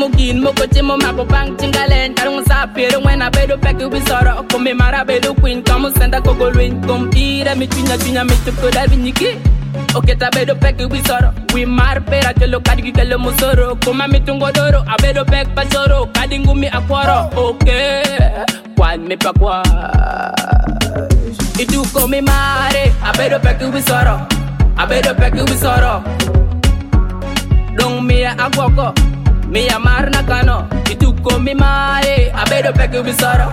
mugin moko chimo mako bang chingalen karung sa pero when I bedo pack we soro come mara bedo queen come senda kogo win come ira mi tunya mi to da biniki okay ta bedo pack we soro we mar pera chelo kadi kelo musoro kuma mi tungo doro a bedo pack pasoro kadi ngumi akworo okay kwan me pa kwa itu come mare a bedo pack we soro a bedo pack we soro dong mia agwoko mia marna kano itu ko mi mare abedo peke bisoro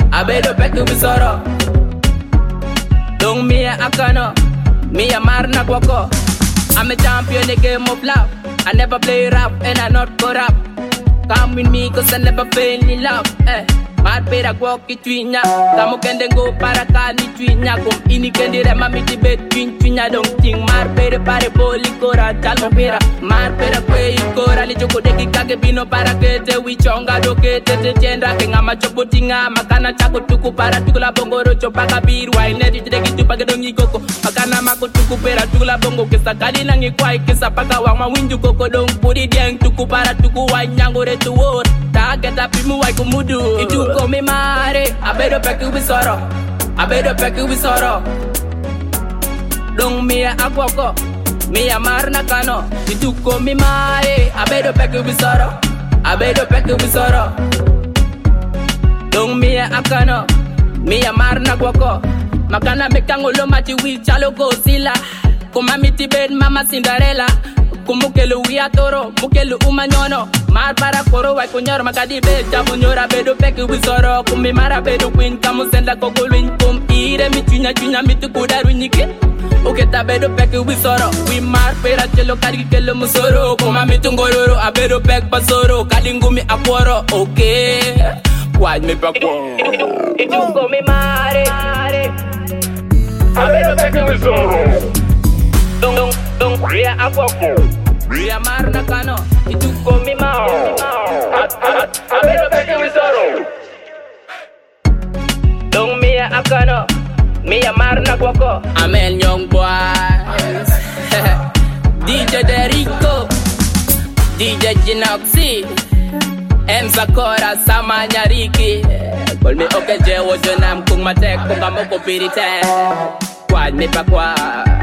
dong mia akano mia marna gwoko. I'm a champion in the game of love. I never play rap and I not go rap. Come with me cause I never fail in love. Mad pera gwok itwinya Kamu kende go para kani twinya Kum ini kendi rema miti bet twinya Dong ting mar pere pare boli kora Jalmo pera mar pera kwe ikora Li joko deki kage bino para kete Wichonga doke tete jendra Kengama chopo tinga Makana chako tuku para tukula bongoro Chopaka biru Waine jideki tupake dongi koko Makana mako tuku pera tukula bongo Kisa kadi nangi kwai Kisa paka wama winju koko Dong puri dieng tuku para tuku Wanyango retu wor Target api muwai kumudu Itu come mare, I better pack you with sorrow. Don't me a aquaco, me a marna cano. You do come mare, I better pack you with sorrow. Don't me a cano, me a marna guaco. Makana mekangolo machi will chalo go sila. Kuma miti bed mama Cinderella. Kumukelu wiatoro, mukelu umanyono. Mar para koro wa kunyor makadi be jabu nyora bedo peke wisoro kumi mara bedo queen kamu senda koko win kum ire mi tunya mi tukuda runyiki uketa bedo peke wisoro we mar pera chelo kadi kelo musoro kuma mi tungororo a bedo peke pasoro kadi ngumi akworo okay kwaj me pa kwa itu kumi mare a bedo peke wisoro dong ria akwoko ria mar nakano itu komi mau abedo peke wisoro dong mia akano mia marna kwako Amel Young Boys DJ Derico DJ Ginoxy M Zakora Sama Nyariki Call me Okeje Wojonam Kung Matek Kung Kamoko Pirite Kwad me pa kwa